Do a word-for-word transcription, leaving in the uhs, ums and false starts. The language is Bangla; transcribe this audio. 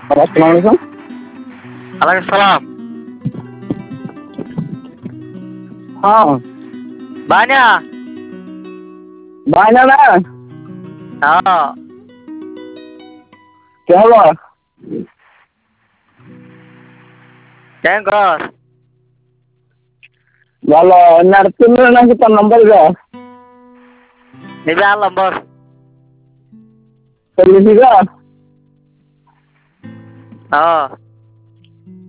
আসসালামু আলাইকুম। ওয়ালাইকুম সালাম। হ্যাঁ বানিয়া বাইনা না হ্যাঁ কে হলো? কেন কর ভালো না তুমি নাকি তোর নম্বর গা নিবি আর নম্বর চল্লিশ গা হ্যাঁ